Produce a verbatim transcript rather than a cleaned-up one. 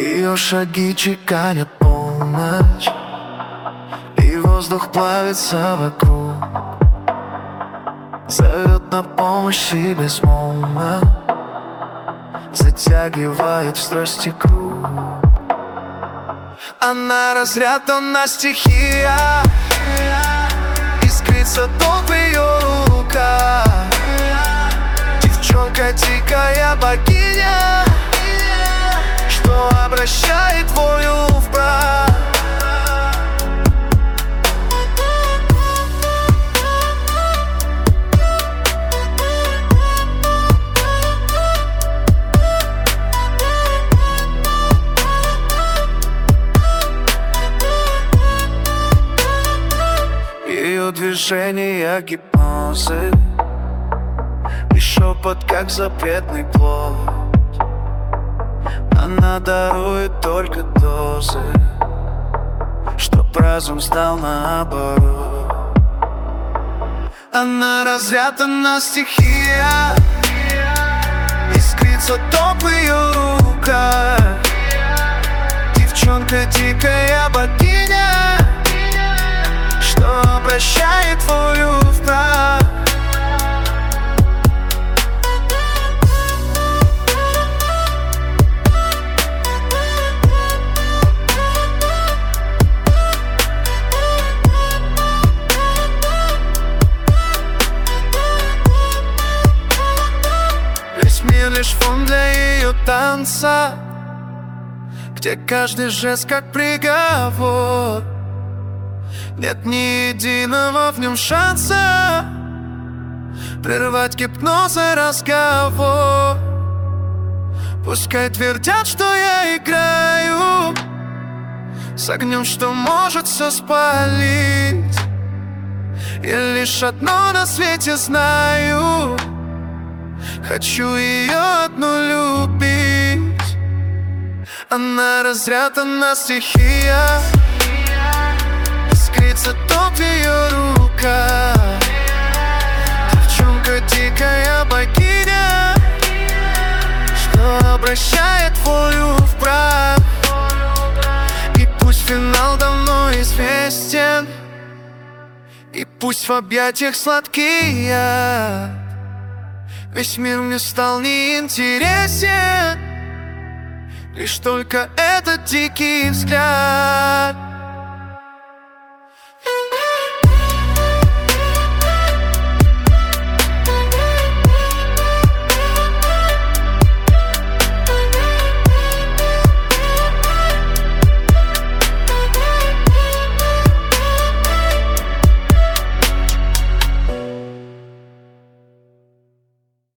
Ее шаги чеканят полночь, и воздух плавится вокруг. Зовет на помощь и безмолвно затягивает в страсти круг. Она разряд, она стихия, искрится ток в ее руках. Девчонка дикая богиня, что обращает волю в прах. Ее движения гипнозы, и шепот, как запретный плод. Она дарует только дозы, чтоб разум стал наоборот. Она разряд, она стихия, искрится ток в ее руках. Девчонка дикая богиня, что обращает волю в прах. Весь мир лишь фон для ее танца, где каждый жест как приговор. Нет ни единого в нем шанса прервать гипноз и разговор. Пускай твердят, что я играю с огнем, что может все спалить. Я лишь одно на свете знаю: хочу ее одну любить. Она разряд, она стихия, искрится ток в ее руках. Девчонка дикая богиня, что обращает волю в прах. И пусть финал давно известен, и пусть в объятиях сладкий яд, весь мир мне стал неинтересен, лишь только этот дикий взгляд.